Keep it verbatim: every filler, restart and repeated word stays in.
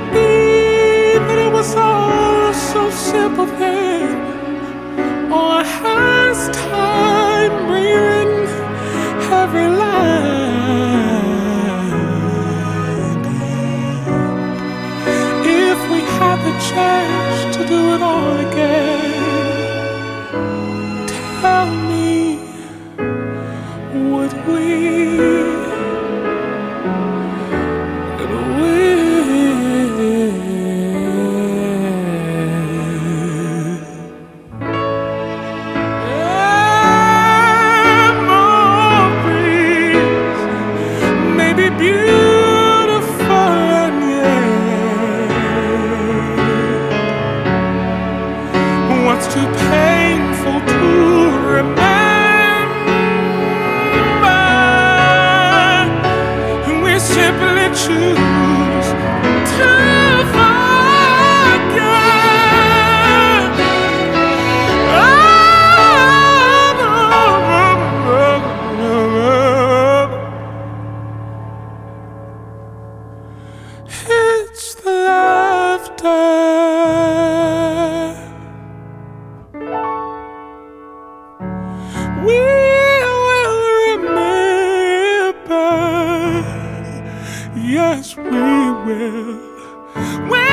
me that it was all so simple then, or has time rewritten every line? If we had the chance to do it all again, tell me, would we? What's too painful to remember? We simply choose to forget. It's the laughter we will remember. Yes, we will. We